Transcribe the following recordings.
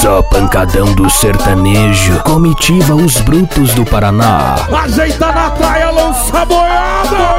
Só pancadão do sertanejo, comitiva os brutos do Paraná. Ajeita na praia, lança boiada.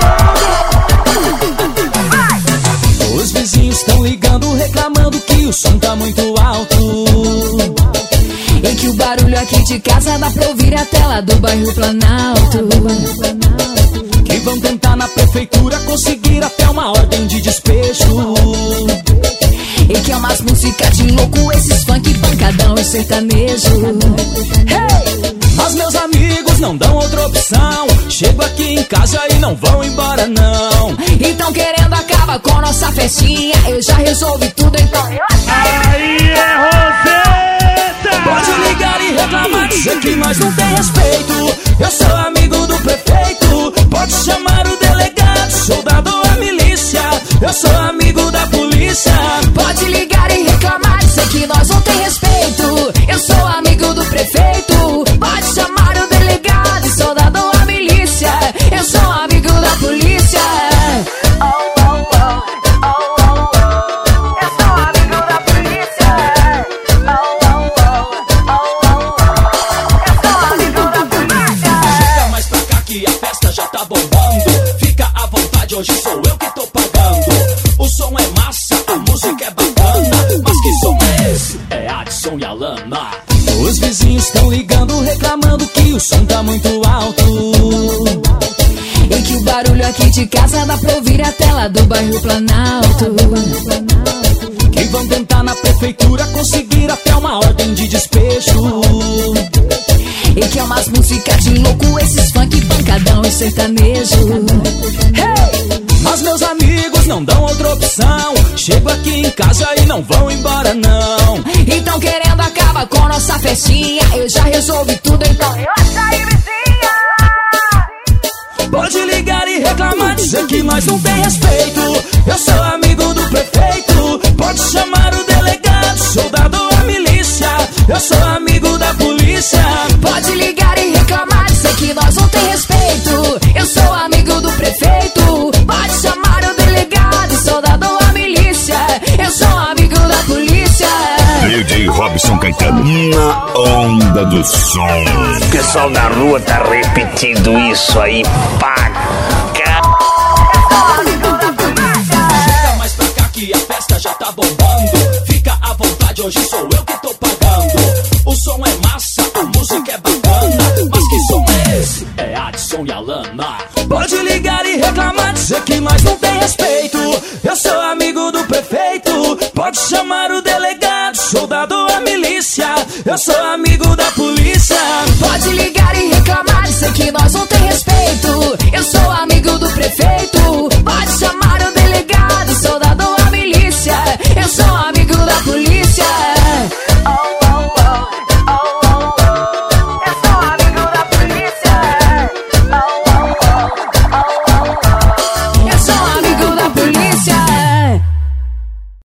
Os vizinhos estão ligando, reclamando que o som tá muito alto e que o barulho aqui de casa dá pra ouvir a tela do bairro Planalto. Que vão tentar na prefeitura conseguir até uma ordem de despejo e que é umas músicas de louco, esses funk, pancadão e sertanejo. Hey! Mas meus amigos não dão outra opção, chego aqui em casa e não vão embora não. Então querendo acabar com nossa festinha, eu já resolvi tudo, então aí é Roseta. Pode ligar e reclamar, dizer que nós não tem respeito. Eu sou amigo do prefeito, pode chamar o delegado, soldado ou a milícia. Eu sou amigo da polícia. Pode ligar e reclamar, dizer que nós não tem respeito. Eu sou amigo do prefeito, pode chamar o delegado, soldado ou a milícia. Eu sou amigo da polícia. Eu sou amigo da polícia. Eu sou amigo da polícia. Chega mais pra cá que a festa já tá bombando. Fica à vontade, hoje sou eu que tô pagando. O som é massa, a música é bacana. Mas que som é esse? É Adson e Alana. Os vizinhos estão ligando, reclamando que o som tá muito alto e que o barulho aqui de casa dá pra ouvir a tela do bairro Planalto. Que vão tentar na prefeitura conseguir até uma ordem de despejo e que é umas músicas de louco, esses funk, pancadão e sertanejo. Hey! Mas meus amigos não dão outra opção, chego aqui em casa e não vão embora não. Então querendo acabar com nossa festinha, eu já resolvi tudo, então relaxa aí, vizinha. Pode ligar e reclamar, dizer que nós não tem respeito. Eu sou amigo do prefeito, pode chamar o delegado, soldado ou a milícia. Eu sou amigo da polícia. Pode ligar e reclamar, dizer que nós não tem respeito. Eu sou amigo do prefeito, pode chamar o delegado, soldado ou a milícia. Eu sou amigo da polícia. DJ Robson Caetano, na onda do som. O pessoal na rua tá repetindo isso aí, paga. Chega mais pra cá que a festa já tá bombando. Fica à vontade, hoje sou eu que tô pagando. O som é massa, a música é bacana. Mas que som é esse? É Adson e Alana. Pode ligar e reclamar, dizer que nós não tem respeito. Eu sou amigo do prefeito, pode chamar o delegado, soldado ou a milícia. Eu sou amigo da polícia. Pode ligar e reclamar,